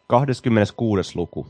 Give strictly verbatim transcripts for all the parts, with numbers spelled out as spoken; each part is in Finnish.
kahdeskymmeneskuudes luku.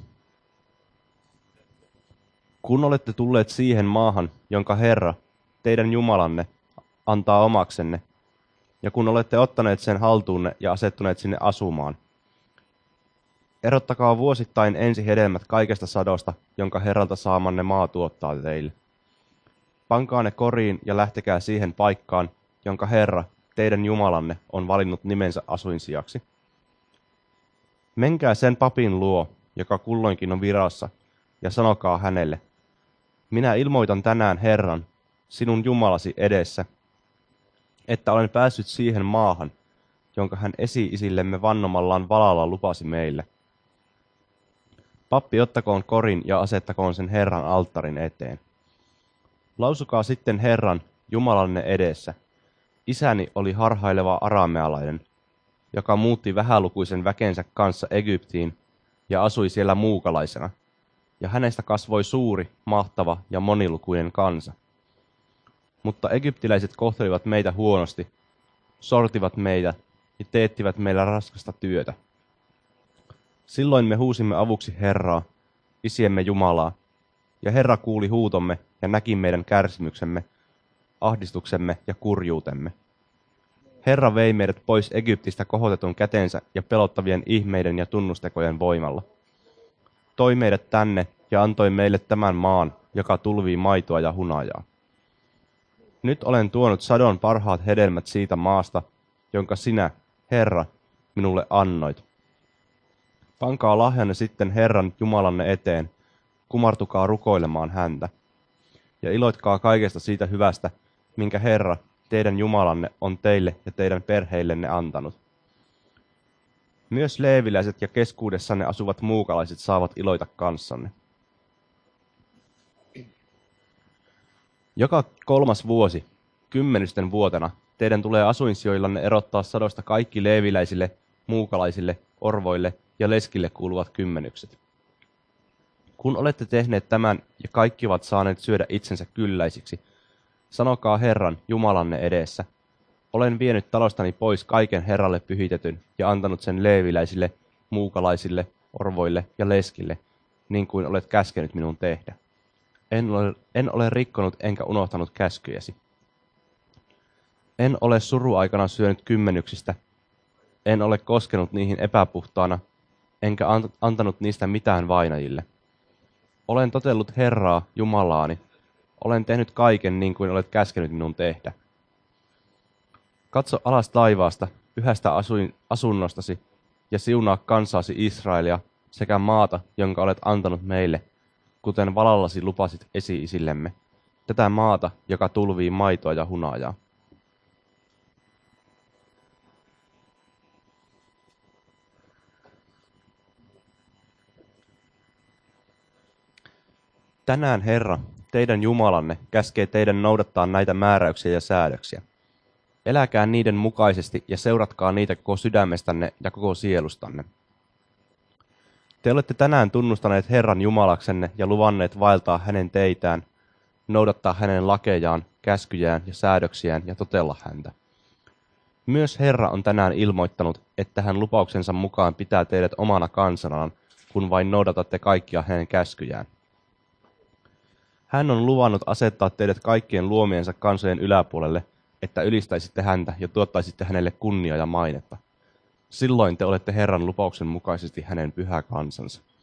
Kun olette tulleet siihen maahan, jonka Herra, teidän Jumalanne, antaa omaksenne, ja kun olette ottaneet sen haltuunne ja asettuneet sinne asumaan, erottakaa vuosittain ensi hedelmät kaikesta sadosta, jonka Herralta saamanne maa tuottaa teille. Pankaa ne koriin ja lähtekää siihen paikkaan, jonka Herra, teidän Jumalanne, on valinnut nimensä asuinsijaksi. Menkää sen papin luo, joka kulloinkin on virassa, ja sanokaa hänelle, minä ilmoitan tänään Herran, sinun Jumalasi edessä, että olen päässyt siihen maahan, jonka hän esi-isillemme vannomallaan valalla lupasi meille. Pappi ottakoon korin ja asettakoon sen Herran alttarin eteen. Lausukaa sitten Herran, Jumalanne edessä. Isäni oli harhaileva aramealainen, joka muutti vähälukuisen väkensä kanssa Egyptiin ja asui siellä muukalaisena, ja hänestä kasvoi suuri, mahtava ja monilukuinen kansa. Mutta egyptiläiset kohtelivat meitä huonosti, sortivat meitä ja teettivät meillä raskasta työtä. Silloin me huusimme avuksi Herraa, isiemme Jumalaa, ja Herra kuuli huutomme ja näki meidän kärsimyksemme, ahdistuksemme ja kurjuutemme. Herra vei meidät pois Egyptistä kohotetun kätensä ja pelottavien ihmeiden ja tunnustekojen voimalla. Toi meidät tänne ja antoi meille tämän maan, joka tulvii maitoa ja hunajaa. Nyt olen tuonut sadon parhaat hedelmät siitä maasta, jonka sinä, Herra, minulle annoit. Pankaa lahjanne sitten Herran Jumalanne eteen, kumartukaa rukoilemaan häntä, ja iloitkaa kaikesta siitä hyvästä, minkä Herra, teidän Jumalanne, on teille ja teidän perheillenne antanut. Myös leeviläiset ja keskuudessanne asuvat muukalaiset saavat iloita kanssanne. Joka kolmas vuosi, kymmenysten vuotena, teidän tulee asuinsijoillanne erottaa sadosta kaikki leeviläisille, muukalaisille, orvoille ja leskille kuuluvat kymmenykset. Kun olette tehneet tämän ja kaikki ovat saaneet syödä itsensä kylläisiksi, sanokaa Herran, Jumalanne edessä, olen vienyt talostani pois kaiken Herralle pyhitetyn ja antanut sen leeviläisille, muukalaisille, orvoille ja leskille, niin kuin olet käskenyt minun tehdä. En ole, en ole rikkonut enkä unohtanut käskyjäsi. En ole suruaikana syönyt kymmenyksistä, en ole koskenut niihin epäpuhtaana, enkä antanut niistä mitään vainajille. Olen totellut Herraa, Jumalaani, olen tehnyt kaiken niin kuin olet käskenyt minun tehdä. Katso alas taivaasta, yhdestä asuin, asunnostasi, ja siunaa kansaasi Israelia sekä maata, jonka olet antanut meille, kuten valallasi lupasit esi-isillemme, tätä maata, joka tulvii maitoa ja hunajaa. Tänään Herra, teidän Jumalanne, käskee teidän noudattaa näitä määräyksiä ja säädöksiä. Eläkää niiden mukaisesti ja seuratkaa niitä koko sydämestänne ja koko sielustanne. Te olette tänään tunnustaneet Herran Jumalaksenne ja luvanneet vaeltaa hänen teitään, noudattaa hänen lakejaan, käskyjään ja säädöksiään ja totella häntä. Myös Herra on tänään ilmoittanut, että hän lupauksensa mukaan pitää teidät omana kansanaan, kun vain noudatatte kaikkia hänen käskyjään. Hän on luvannut asettaa teidät kaikkien luomiensa kansojen yläpuolelle, että ylistäisitte häntä ja tuottaisitte hänelle kunniaa ja mainetta. Silloin te olette Herran lupauksen mukaisesti hänen pyhä kansansa.